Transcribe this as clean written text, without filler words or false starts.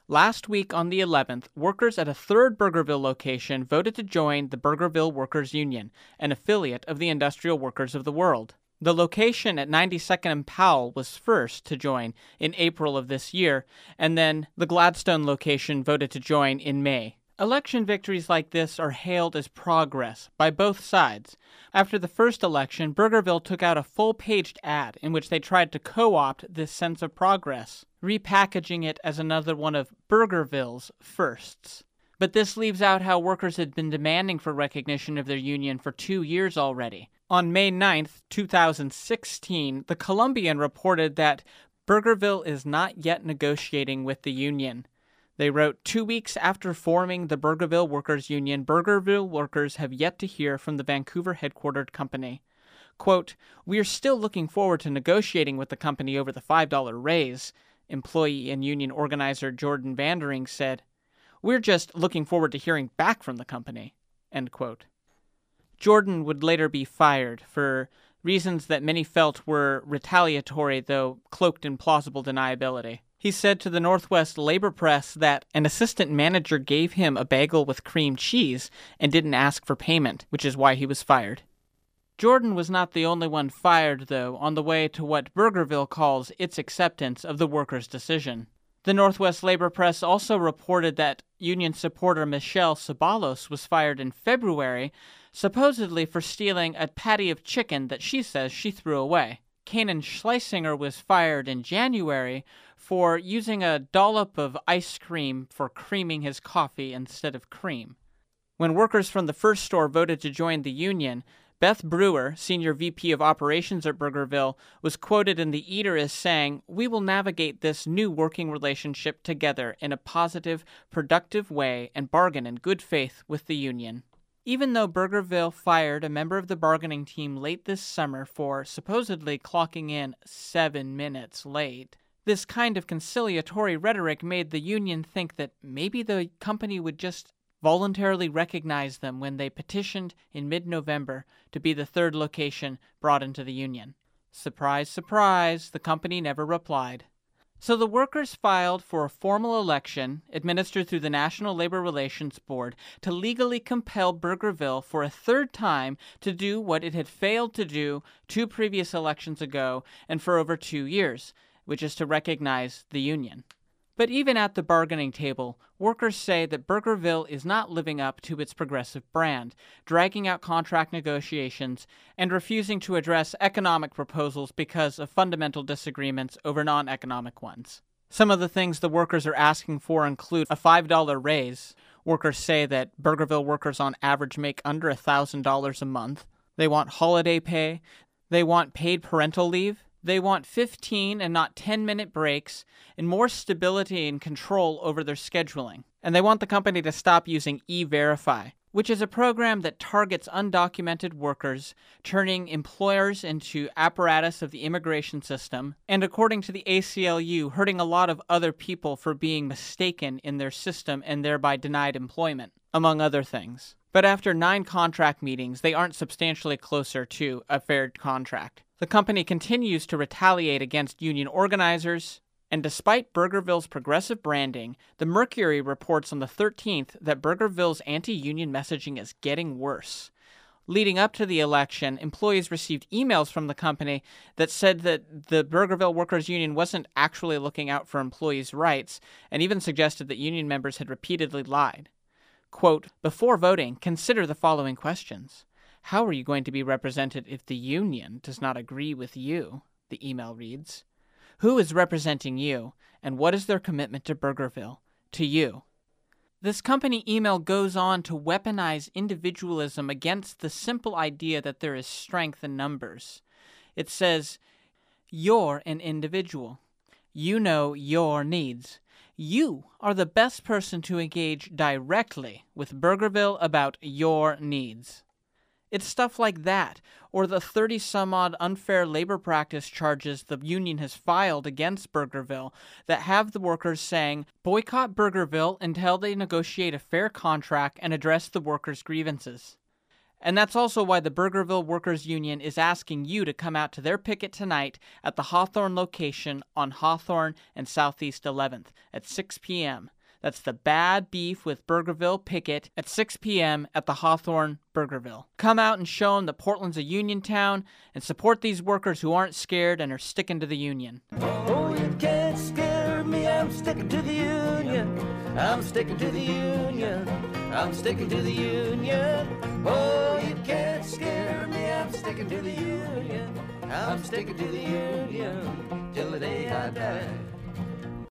Last week on the 11th, workers at a third Burgerville location voted to join the Burgerville Workers Union, an affiliate of the Industrial Workers of the World. The location at 92nd and Powell was first to join in April of this year, and then the Gladstone location voted to join in May. Election victories like this are hailed as progress by both sides. After the first election, Burgerville took out a full-paged ad in which they tried to co-opt this sense of progress, repackaging it as another one of Burgerville's firsts. But this leaves out how workers had been demanding for recognition of their union for 2 years already. On May 9th, 2016, the Columbian reported that Burgerville is not yet negotiating with the union. They wrote, 2 weeks after forming the Burgerville Workers Union, Burgerville workers have yet to hear from the Vancouver-headquartered company. Quote, "We are still looking forward to negotiating with the company over the $5 raise," employee and union organizer Jordan Vandering said. "We're just looking forward to hearing back from the company," end quote. Jordan would later be fired for reasons that many felt were retaliatory, though cloaked in plausible deniability. He said to the Northwest Labor Press that an assistant manager gave him a bagel with cream cheese and didn't ask for payment, which is why he was fired. Jordan was not the only one fired, though, on the way to what Burgerville calls its acceptance of the workers' decision. The Northwest Labor Press also reported that union supporter Michelle Sabalos was fired in February, supposedly for stealing a patty of chicken that she says she threw away. Kanan Schleisinger was fired in January for using a dollop of ice cream for creaming his coffee instead of cream. When workers from the first store voted to join the union, Beth Brewer, senior VP of operations at Burgerville, was quoted in The Eater as saying, "We will navigate this new working relationship together in a positive, productive way and bargain in good faith with the union." Even though Burgerville fired a member of the bargaining team late this summer for supposedly clocking in 7 minutes late, this kind of conciliatory rhetoric made the union think that maybe the company would just voluntarily recognize them when they petitioned in mid-November to be the third location brought into the union. Surprise, surprise, the company never replied. So the workers filed for a formal election, administered through the National Labor Relations Board, to legally compel Burgerville for a third time to do what it had failed to do 2 previous elections ago and for over 2 years, which is to recognize the union. But even at the bargaining table, workers say that Burgerville is not living up to its progressive brand, dragging out contract negotiations and refusing to address economic proposals because of fundamental disagreements over non-economic ones. Some of the things the workers are asking for include a $5 raise. Workers say that Burgerville workers on average make under $1,000 a month. They want holiday pay. They want paid parental leave. They want 15 and not 10-minute breaks and more stability and control over their scheduling. And they want the company to stop using E-Verify, which is a program that targets undocumented workers, turning employers into apparatus of the immigration system, and according to the ACLU, hurting a lot of other people for being mistaken in their system and thereby denied employment, among other things. But after 9 contract meetings, they aren't substantially closer to a fair contract. The company continues to retaliate against union organizers, and despite Burgerville's progressive branding, the Mercury reports on the 13th that Burgerville's anti-union messaging is getting worse. Leading up to the election, employees received emails from the company that said that the Burgerville Workers Union wasn't actually looking out for employees' rights, and even suggested that union members had repeatedly lied. Quote, "Before voting, consider the following questions. How are you going to be represented if the union does not agree with you?" the email reads. "Who is representing you, and what is their commitment to Burgerville, to you?" This company email goes on to weaponize individualism against the simple idea that there is strength in numbers. It says, "You're an individual. You know your needs. You are the best person to engage directly with Burgerville about your needs." It's stuff like that, or the 30-some-odd unfair labor practice charges the union has filed against Burgerville that have the workers saying, boycott Burgerville until they negotiate a fair contract and address the workers' grievances. And that's also why the Burgerville Workers Union is asking you to come out to their picket tonight at the Hawthorne location on Hawthorne and Southeast 11th at 6 p.m. That's the Bad Beef with Burgerville picket at 6 p.m. at the Hawthorne, Burgerville. Come out and show them that Portland's a union town and support these workers who aren't scared and are sticking to the union. Oh, you can't scare me, I'm sticking to the union. I'm sticking to the union. I'm sticking to the union. Oh, you can't scare me, I'm sticking to the union. I'm sticking to the union till the day I die.